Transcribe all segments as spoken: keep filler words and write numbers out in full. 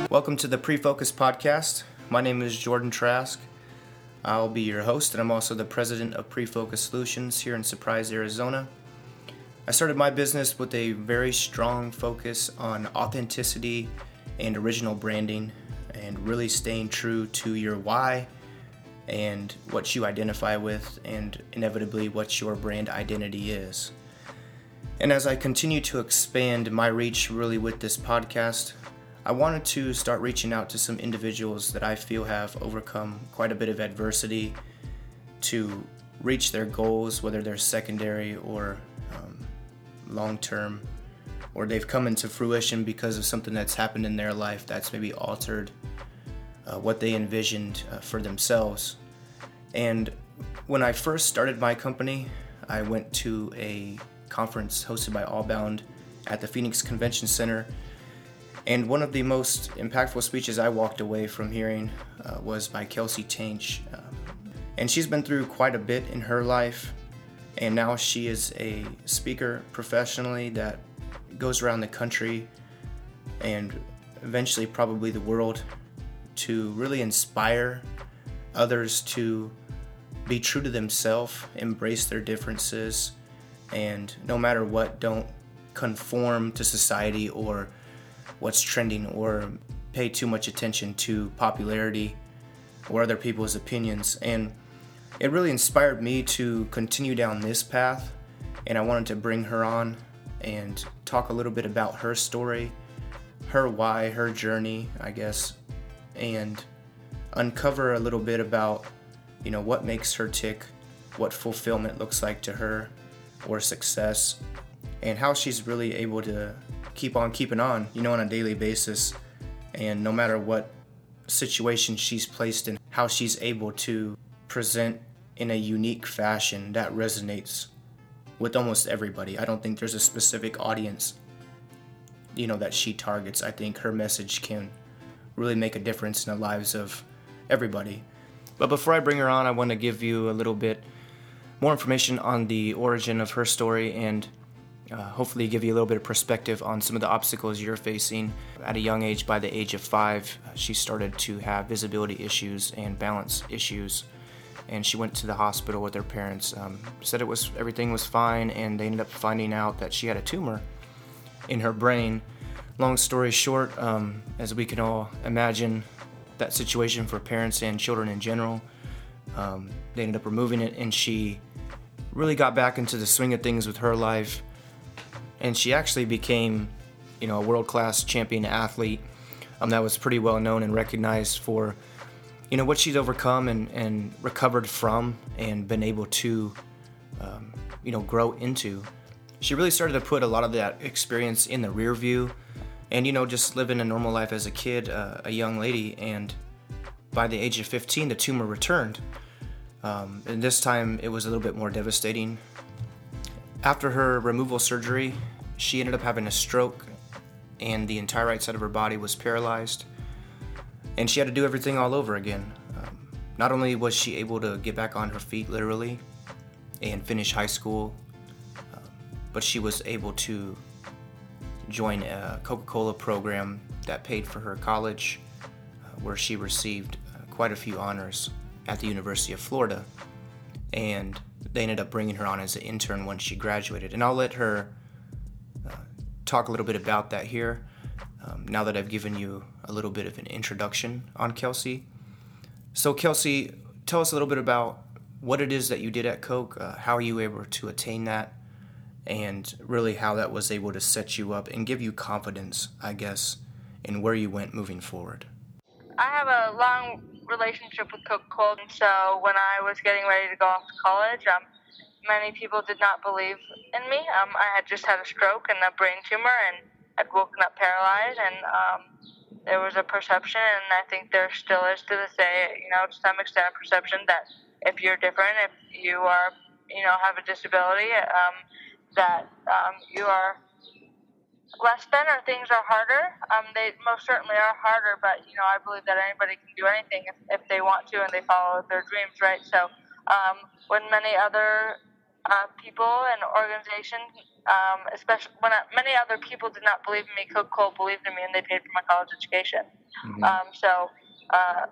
Welcome to the Pre-Focus Podcast. My name is Jordan Trask. I'll be your host, and I'm also the president of Pre-Focus Solutions here in Surprise, Arizona. I started my business with a very strong focus on authenticity and original branding, and really staying true to your why and what you identify with, and inevitably what your brand identity is. And as I continue to expand my reach really with this podcast, I wanted to start reaching out to some individuals that I feel have overcome quite a bit of adversity to reach their goals, whether they're secondary or um, long-term, or they've come into fruition because of something that's happened in their life that's maybe altered uh, what they envisioned uh, for themselves. And when I first started my company, I went to a conference hosted by Allbound at the Phoenix Convention Center. And one of the most impactful speeches I walked away from hearing uh, was by Kelsey Tanch. Um, and she's been through quite a bit in her life, and now she is a speaker professionally that goes around the country and eventually probably the world to really inspire others to be true to themselves, embrace their differences, and no matter what, don't conform to society or what's trending, or pay too much attention to popularity or other people's opinions. And it really inspired me to continue down this path, and I wanted to bring her on and talk a little bit about her story, her why, her journey, I guess, and uncover a little bit about, you know, what makes her tick, what fulfillment looks like to her, or success, and how she's really able to keep on keeping on, you know, on a daily basis. And no matter what situation she's placed in, how she's able to present in a unique fashion that resonates with almost everybody. I don't think there's a specific audience, you know, that she targets. I think her message can really make a difference in the lives of everybody. But before I bring her on, I want to give you a little bit more information on the origin of her story, and Uh, hopefully give you a little bit of perspective on some of the obstacles you're facing. At a young age, by the age of five, she started to have visibility issues and balance issues, and she went to the hospital with her parents. Um, said it was everything was fine, and they ended up finding out that she had a tumor in her brain. Long story short, um, as we can all imagine, that situation for parents and children in general, um, they ended up removing it, and she really got back into the swing of things with her life. And she actually became, you know, a world-class champion athlete um, that was pretty well known and recognized for, you know, what she's overcome and, and recovered from and been able to, um, you know, grow into. She really started to put a lot of that experience in the rear view and, you know, just living a normal life as a kid, uh, a young lady. And by the age of fifteen, the tumor returned. Um, and this time it was a little bit more devastating. After her removal surgery, she ended up having a stroke, and the entire right side of her body was paralyzed, and she had to do everything all over again. Um, not only was she able to get back on her feet literally and finish high school, um, but she was able to join a Coca-Cola program that paid for her college, uh, where she received uh, quite a few honors at the University of Florida. And they ended up bringing her on as an intern when she graduated. And I'll let her uh, talk a little bit about that here, um, now that I've given you a little bit of an introduction on Kelsey. So Kelsey, tell us a little bit about what it is that you did at Coke, uh, how you were able to attain that, and really how that was able to set you up and give you confidence, I guess, in where you went moving forward. I have a long relationship with Coca-Cola, and so when I was getting ready to go off to college, um, many people did not believe in me. Um, I had just had a stroke and a brain tumor and had woken up paralyzed, and um, there was a perception, and I think there still is to this day, you know, to some extent, a perception that if you're different, if you are, you know, have a disability, um, that um, you are less than, or things are harder. Um, they most certainly are harder, but, you know, I believe that anybody can do anything if, if they want to and they follow their dreams, right? So um, when many other uh, people and organizations, um, especially when I, many other people did not believe in me. Coca-Cola believed in me, and they paid for my college education. Mm-hmm. Um, so uh,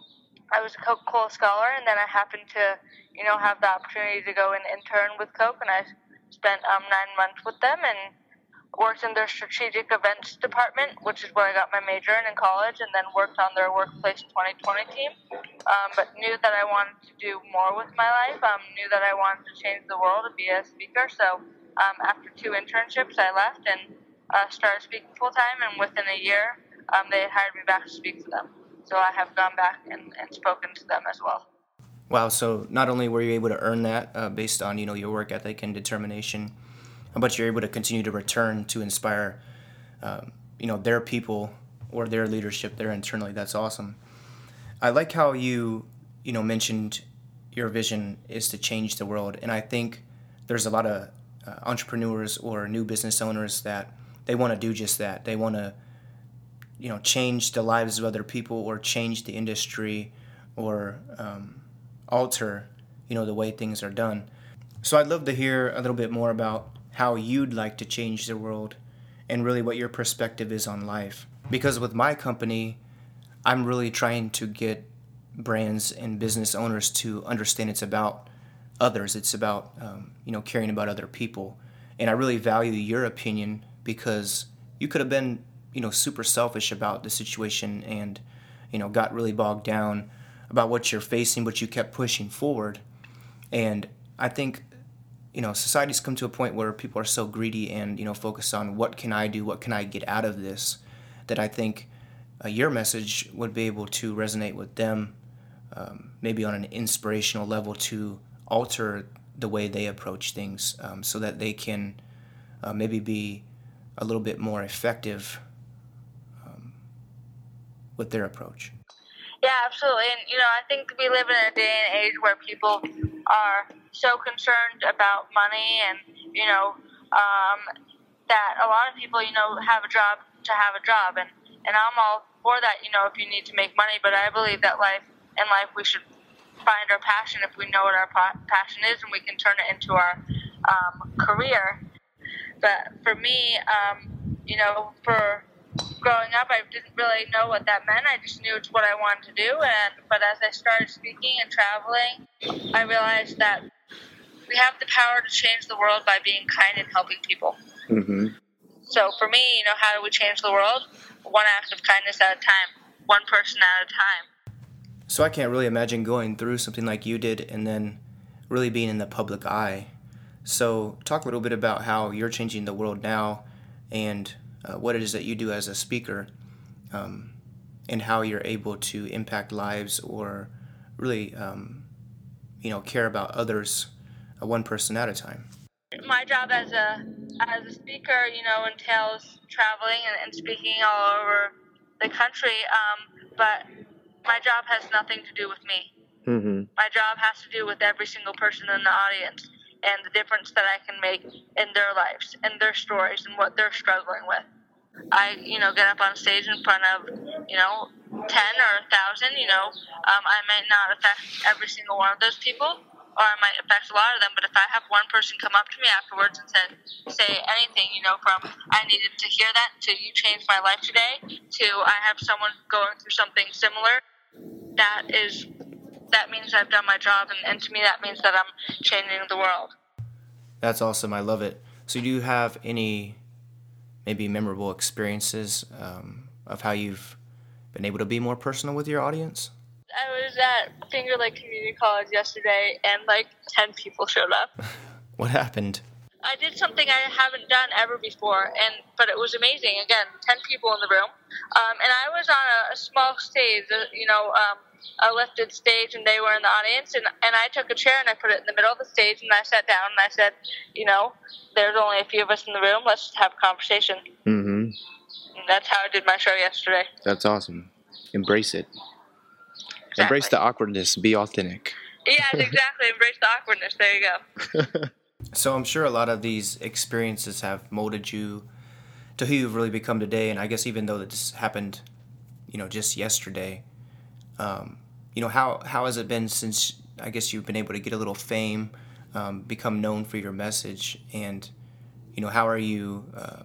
I was a Coca-Cola scholar, and then I happened to, you know, have the opportunity to go and intern with Coke, and I spent um, nine months with them and worked in their strategic events department, which is where I got my major in in college, and then worked on their workplace twenty twenty team. Um, but knew that I wanted to do more with my life. Um, knew that I wanted to change the world and be a speaker. So um, after two internships, I left and uh, started speaking full time. And within a year, um, they hired me back to speak for them. So I have gone back and, and spoken to them as well. Wow. So not only were you able to earn that uh, based on, you know, your work ethic and determination, but you're able to continue to return to inspire, um, you know, their people or their leadership there internally. That's awesome. I like how you, you know, mentioned your vision is to change the world. And I think there's a lot of uh, entrepreneurs or new business owners that they want to do just that. They want to, you know, change the lives of other people or change the industry or um, alter, you know, the way things are done. So I'd love to hear a little bit more about how you'd like to change the world and really what your perspective is on life. Because with my company, I'm really trying to get brands and business owners to understand it's about others. It's about, um, you know, caring about other people. And I really value your opinion because you could have been, you know, super selfish about the situation and, you know, got really bogged down about what you're facing, but you kept pushing forward. And I think, you know, society's come to a point where people are so greedy and, you know, focused on what can I do, what can I get out of this, that I think uh, your message would be able to resonate with them, um, maybe on an inspirational level to alter the way they approach things, um, so that they can uh, maybe be a little bit more effective um, with their approach. Yeah, absolutely. And, you know, I think we live in a day and age where people are so concerned about money and, you know, um, that a lot of people, you know, have a job to have a job. And, and I'm all for that, you know, if you need to make money. But I believe that life in life we should find our passion if we know what our passion is and we can turn it into our um, career. But for me, um, you know, for growing up, I didn't really know what that meant. I just knew it's what I wanted to do. And but as I started speaking and traveling, I realized that we have the power to change the world by being kind and helping people. Mm-hmm. So for me, you know, how do we change the world? One act of kindness at a time, one person at a time. So I can't really imagine going through something like you did and then really being in the public eye. So talk a little bit about how you're changing the world now and uh, what it is that you do as a speaker, um, and how you're able to impact lives or really, um, you know, care about others, uh, one person at a time. My job as a as a speaker, you know, entails traveling and, and speaking all over the country, um, but my job has nothing to do with me. Mm-hmm. My job has to do with every single person in the audience and the difference that I can make in their lives and their stories and what they're struggling with. I, you know, get up on stage in front of, you know, ten or a thousand, you know, um, I might not affect every single one of those people, or I might affect a lot of them, but if I have one person come up to me afterwards and say, say anything, you know, from I needed to hear that to you changed my life today to I have someone going through something similar, that is, that means I've done my job, and, and to me that means that I'm changing the world. That's awesome. I love it. So do you have any maybe memorable experiences um, of how you've been able to be more personal with your audience? I was at Finger Lake Community College yesterday, and like ten people showed up. What happened? I did something I haven't done ever before, and but it was amazing. Again, ten people in the room, um, and I was on a, a small stage, uh, you know, um, a lifted stage, and they were in the audience, and, and I took a chair and I put it in the middle of the stage, and I sat down and I said, you know, there's only a few of us in the room. Let's just have a conversation. Mm-hmm. And that's how I did my show yesterday. That's awesome. Embrace it. Exactly. Embrace the awkwardness. Be authentic. Yeah, exactly. Embrace the awkwardness. There you go. So I'm sure a lot of these experiences have molded you to who you've really become today. And I guess even though this happened, you know, just yesterday, um, you know, how how has it been since I guess you've been able to get a little fame um, become known for your message? And, you know, how are you uh,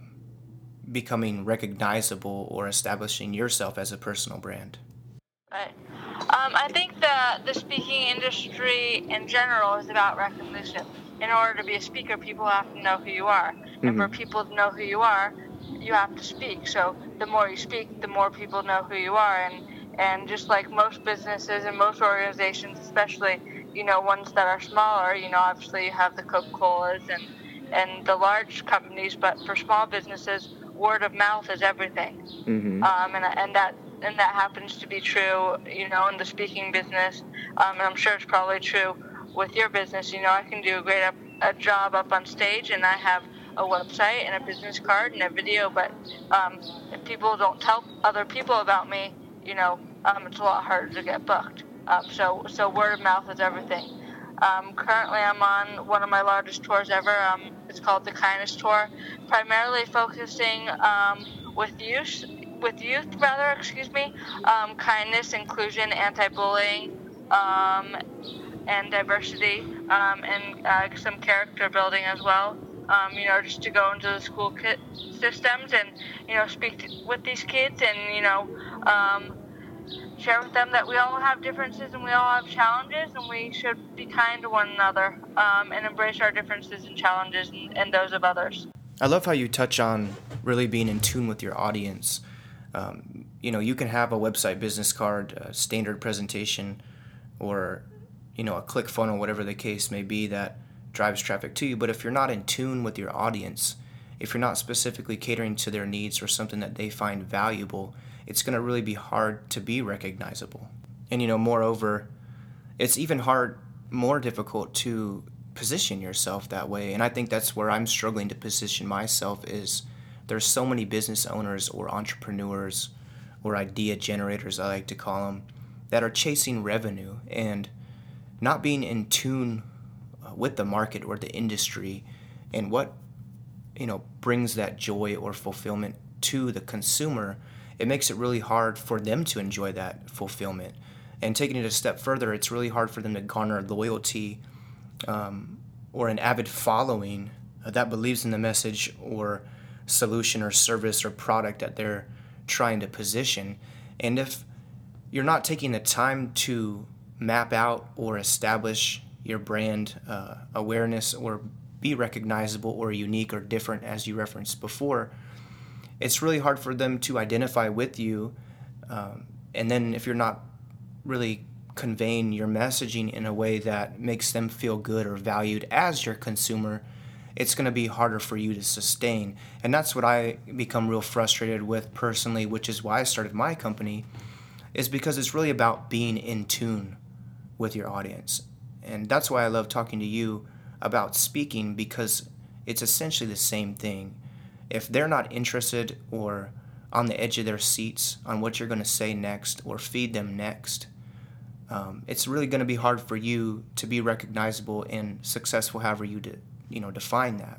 becoming recognizable or establishing yourself as a personal brand? Right. Um, I think the the speaking industry in general is about recognition. In order to be a speaker, people have to know who you are, mm-hmm. and for people to know who you are, you have to speak. So the more you speak, the more people know who you are. And and just like most businesses and most organizations, especially you know ones that are smaller, you know obviously you have the Coca-Colas and and the large companies, but for small businesses, word of mouth is everything. Mm-hmm. Um, and and that. And that happens to be true, you know, in the speaking business. Um, and I'm sure it's probably true with your business. You know, I can do a great up, a job up on stage, and I have a website and a business card and a video. But um, if people don't tell other people about me, you know, um, it's a lot harder to get booked. Um, so, so word of mouth is everything. Um, currently, I'm on one of my largest tours ever. Um, it's called the Kindness Tour, primarily focusing um, with youth. with youth rather, excuse me, um, kindness, inclusion, anti-bullying, um, and diversity, um, and uh, some character building as well. Um, you know, just to go into the school ki- systems and, you know, speak to, with these kids and, you know, um, share with them that we all have differences and we all have challenges and we should be kind to one another um, and embrace our differences and challenges and, and those of others. I love how you touch on really being in tune with your audience. Um, you know, you can have a website business card, a standard presentation, or, you know, a click funnel, whatever the case may be that drives traffic to you. But if you're not in tune with your audience, if you're not specifically catering to their needs or something that they find valuable, it's going to really be hard to be recognizable. And, you know, moreover, it's even hard, more difficult to position yourself that way. And I think that's where I'm struggling to position myself is there's so many business owners or entrepreneurs or idea generators, I like to call them, that are chasing revenue and not being in tune with the market or the industry and what, you know, brings that joy or fulfillment to the consumer. It makes it really hard for them to enjoy that fulfillment. And taking it a step further, it's really hard for them to garner loyalty um, or an avid following that believes in the message or solution or service or product that they're trying to position. And if you're not taking the time to map out or establish your brand uh, awareness or be recognizable or unique or different, as you referenced before, it's really hard for them to identify with you. Um, and then if you're not really conveying your messaging in a way that makes them feel good or valued as your consumer, it's going to be harder for you to sustain. And that's what I become real frustrated with personally, which is why I started my company, is because it's really about being in tune with your audience. And that's why I love talking to you about speaking, because it's essentially the same thing. If they're not interested or on the edge of their seats on what you're going to say next or feed them next, um, it's really going to be hard for you to be recognizable and successful, however you de- you know define that.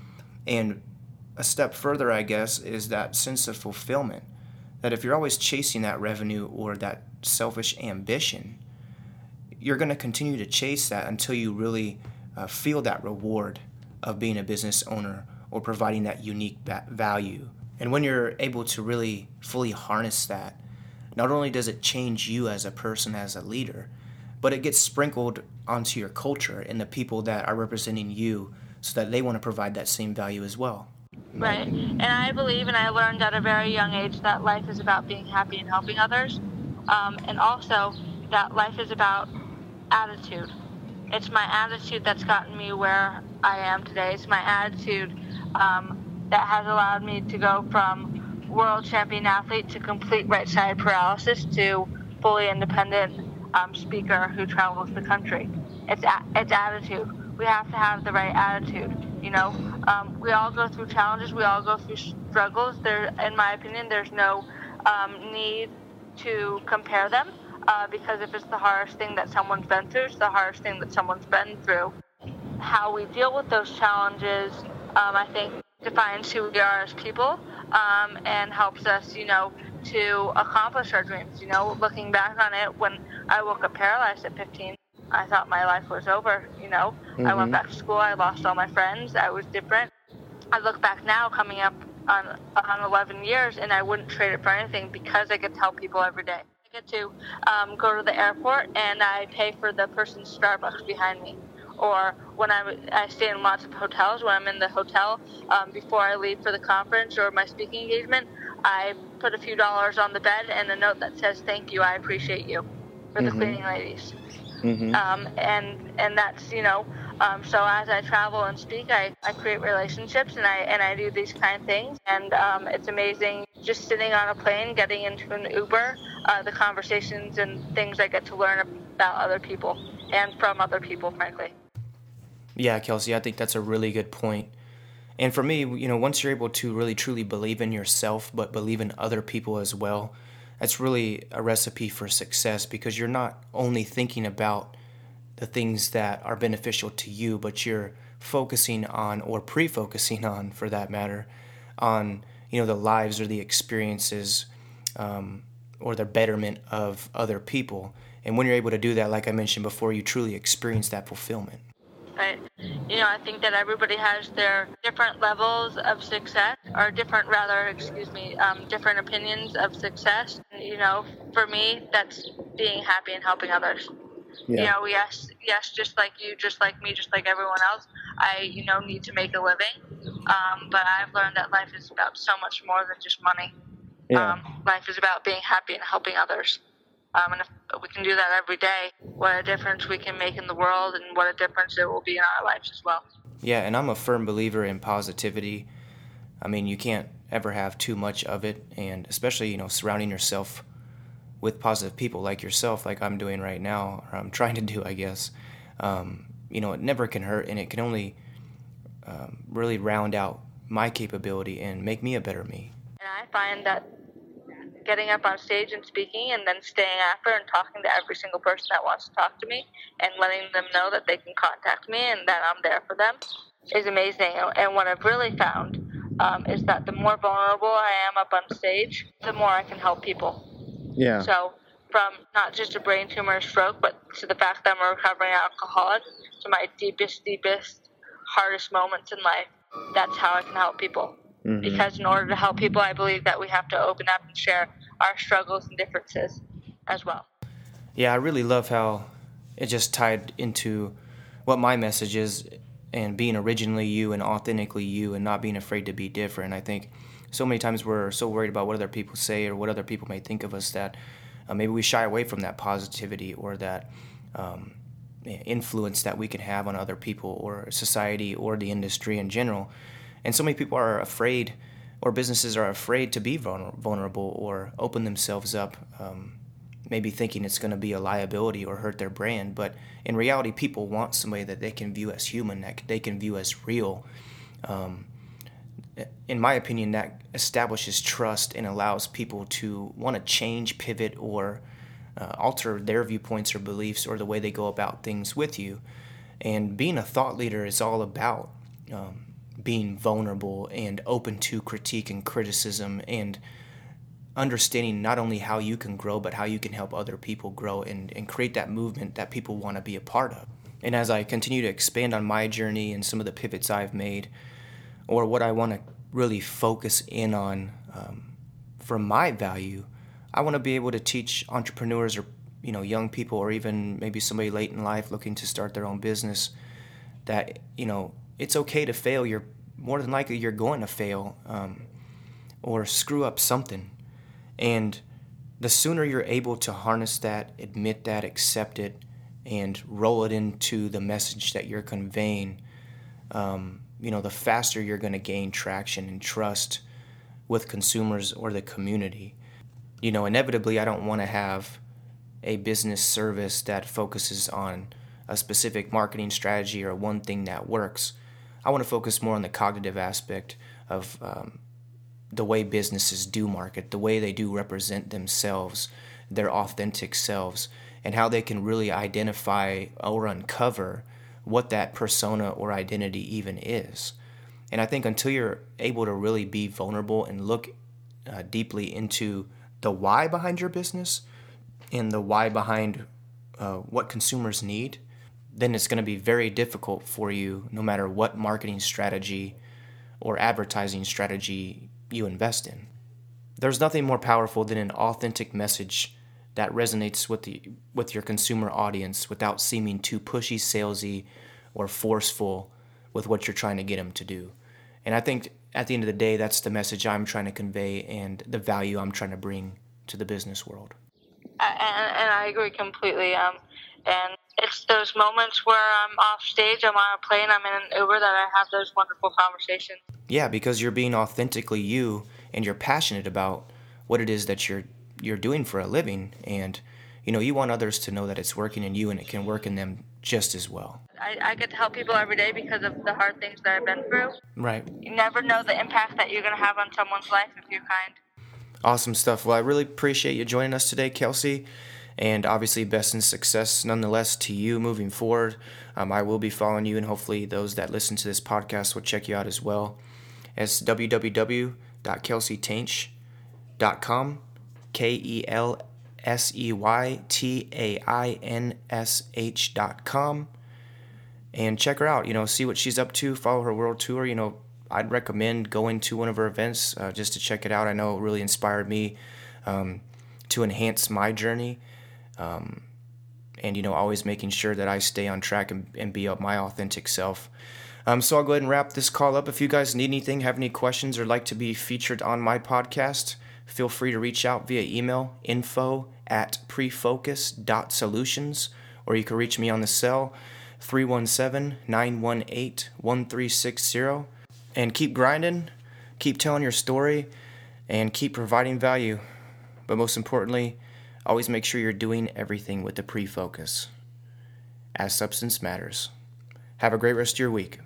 And a step further, I guess, is that sense of fulfillment, that if you're always chasing that revenue or that selfish ambition, you're going to continue to chase that until you really uh, feel that reward of being a business owner or providing that unique ba- value. And when you're able to really fully harness that, not only does it change you as a person, as a leader, but it gets sprinkled onto your culture and the people that are representing you so that they want to provide that same value as well. Right. And I believe, and I learned at a very young age, that life is about being happy and helping others. Um, and also that life is about attitude. It's my attitude that's gotten me where I am today. It's my attitude um, that has allowed me to go from world champion athlete to complete right side paralysis to fully independent um, speaker who travels the country. It's a- it's attitude. We have to have the right attitude. You know, um, we all go through challenges. We all go through struggles. There, in my opinion, there's no um, need to compare them uh, because if it's the hardest thing that someone's been through, it's the hardest thing that someone's been through. How we deal with those challenges, um, I think, defines who we are as people um, and helps us, you know, to accomplish our dreams. You know, looking back on it, when I woke up paralyzed at fifteen, I thought my life was over, you know. Mm-hmm. I went back to school, I lost all my friends, I was different. I look back now, coming up on on eleven years, and I wouldn't trade it for anything because I get to help people every day. I get to um, go to the airport and I pay for the person's Starbucks behind me. Or when I, I stay in lots of hotels, when I'm in the hotel, um, before I leave for the conference or my speaking engagement, I put a few dollars on the bed and a note that says, "Thank you, I appreciate you," for the mm-hmm. cleaning ladies. Mm-hmm. Um, and and that's, you know, um, so as I travel and speak, I, I create relationships and I and I do these kind of things. And um, it's amazing just sitting on a plane, getting into an Uber, uh, the conversations and things I get to learn about other people and from other people, frankly. Yeah, Kelsey, I think that's a really good point. And for me, you know, once you're able to really truly believe in yourself, but believe in other people as well, that's really a recipe for success, because you're not only thinking about the things that are beneficial to you, but you're focusing on, or pre-focusing on, for that matter, on, you know, the lives or the experiences um, or the betterment of other people. And when you're able to do that, like I mentioned before, you truly experience that fulfillment. Right. You know, I think that everybody has their different levels of success, or different, rather, excuse me, um, different opinions of success. You know, for me, that's being happy and helping others. Yeah. You know, yes, yes, just like you, just like me, just like everyone else, I, you know, need to make a living. Um, but I've learned that life is about so much more than just money. Yeah. Um, life is about being happy and helping others. Um, and if we can do that every day, what a difference we can make in the world, and what a difference it will be in our lives as well. Yeah, and I'm a firm believer in positivity. I mean, you can't ever have too much of it, and especially, you know, surrounding yourself with positive people like yourself, like I'm doing right now, or I'm trying to do, I guess. Um, you know, it never can hurt, and it can only um, really round out my capability and make me a better me. And I find that getting up on stage and speaking, and then staying after and talking to every single person that wants to talk to me, and letting them know that they can contact me and that I'm there for them, is amazing. And what I've really found um, is that the more vulnerable I am up on stage, the more I can help people. Yeah. So from not just a brain tumor or stroke, but to the fact that I'm a recovering alcoholic, to my deepest, deepest, hardest moments in life, that's how I can help people. Mm-hmm. Because in order to help people, I believe that we have to open up and share our struggles and differences as well. Yeah, I really love how it just tied into what my message is, and being originally you and authentically you, and not being afraid to be different. I think so many times we're so worried about what other people say or what other people may think of us that uh, maybe we shy away from that positivity or that um, influence that we can have on other people or society or the industry in general. And so many people are afraid, or businesses are afraid to be vulnerable or open themselves up, um, maybe thinking it's going to be a liability or hurt their brand. But in reality, people want somebody that they can view as human, that they can view as real. Um, in my opinion, that establishes trust and allows people to want to change, pivot, or uh, alter their viewpoints or beliefs or the way they go about things with you. And being a thought leader is all about um, being vulnerable and open to critique and criticism, and understanding not only how you can grow, but how you can help other people grow and, and create that movement that people want to be a part of. And as I continue to expand on my journey and some of the pivots I've made, or what I want to really focus in on um, from my value, I want to be able to teach entrepreneurs, or, you know, young people, or even maybe somebody late in life looking to start their own business, that, you know, it's okay to fail. You're more than likely you're going to fail um, or screw up something. And the sooner you're able to harness that, admit that, accept it, and roll it into the message that you're conveying, um, you know, the faster you're going to gain traction and trust with consumers or the community. You know, inevitably, I don't want to have a business service that focuses on a specific marketing strategy or one thing that works. I want to focus more on the cognitive aspect of um, the way businesses do market, the way they do represent themselves, their authentic selves, and how they can really identify or uncover what that persona or identity even is. And I think until you're able to really be vulnerable and look uh, deeply into the why behind your business and the why behind uh, what consumers need, then it's going to be very difficult for you no matter what marketing strategy or advertising strategy you invest in. There's nothing more powerful than an authentic message that resonates with the with your consumer audience without seeming too pushy, salesy, or forceful with what you're trying to get them to do. And I think at the end of the day, that's the message I'm trying to convey and the value I'm trying to bring to the business world. And, and I agree completely. Um, and it's those moments where I'm off stage, I'm on a plane, I'm in an Uber, that I have those wonderful conversations. Yeah, because you're being authentically you, and you're passionate about what it is that you're you're doing for a living, and you know you want others to know that it's working in you and it can work in them just as well. I, I get to help people every day because of the hard things that I've been through. Right. You never know the impact that you're going to have on someone's life if you're kind. Awesome stuff. Well, I really appreciate you joining us today, Kelsey, and obviously best in success nonetheless to you moving forward. Um, I will be following you, and hopefully those that listen to this podcast will check you out as well. It's w w w dot kelsey tainch dot com, K E L S E Y T A I N S H dot com, and check her out. You know, see what she's up to, follow her world tour. You know, I'd recommend going to one of her events uh, just to check it out. I know it really inspired me um, to enhance my journey, um, and, you know, always making sure that I stay on track and, and be my authentic self. Um, so I'll go ahead and wrap this call up. If you guys need anything, have any questions, or like to be featured on my podcast, feel free to reach out via email, info at prefocus dot solutions, or you can reach me on the cell, three one seven, nine one eight, one three six zero. And keep grinding, keep telling your story, and keep providing value. But most importantly, always make sure you're doing everything with the pre-focus, as substance matters. Have a great rest of your week.